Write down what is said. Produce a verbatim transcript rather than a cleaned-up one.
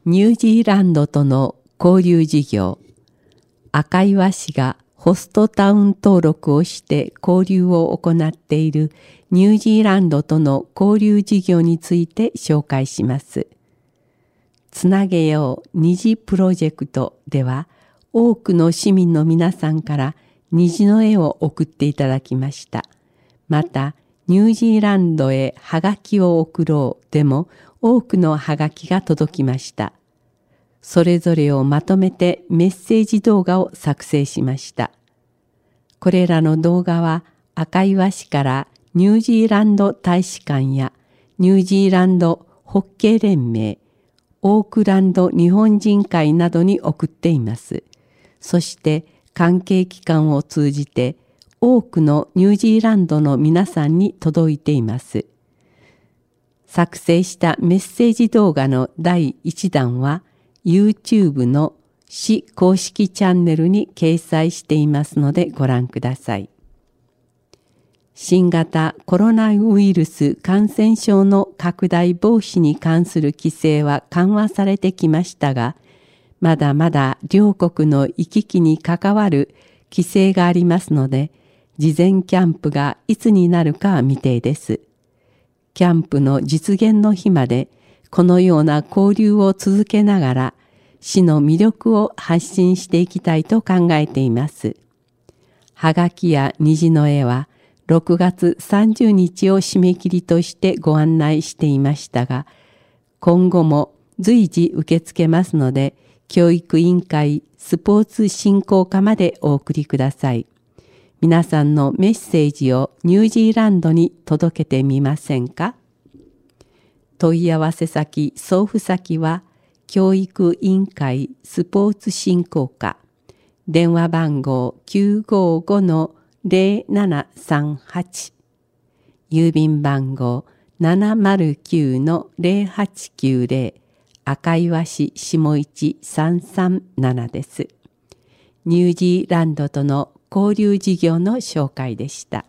ニュージーランドとの交流事業。赤岩市がホストタウン登録をして交流を行っているニュージーランドとの交流事業について紹介します。つなげよう虹プロジェクトでは、多くの市民の皆さんから虹の絵を送っていただきました。また、ニュージーランドへハガキを送ろうでも多くのハガキが届きました。それぞれをまとめてメッセージ動画を作成しました。これらの動画は赤岩市からニュージーランド大使館やニュージーランドホッケー連盟、オークランド日本人会などに送っています。そして関係機関を通じて多くのニュージーランドの皆さんに届いています。作成したメッセージ動画のだいいちだんは YouTube の市公式チャンネルに掲載していますのでご覧ください。新型コロナウイルス感染症の拡大防止に関する規制は緩和されてきましたが、まだまだ両国の行き来に関わる規制がありますので、事前キャンプがいつになるかは未定です。キャンプの実現の日まで、このような交流を続けながら、市の魅力を発信していきたいと考えています。はがきや虹の絵は、ろくがつさんじゅうにちを締め切りとしてご案内していましたが、今後も随時受け付けますので、教育委員会スポーツ振興課までお送りください。皆さんのメッセージをニュージーランドに届けてみませんか？問い合わせ先、送付先は、教育委員会スポーツ振興課、電話番号 きゅうごごのゼロななさんはち、郵便番号 ななまるきゅうのゼロはちきゅうゼロ、赤岩市下市さんさんななです。ニュージーランドとの交流事業の紹介でした。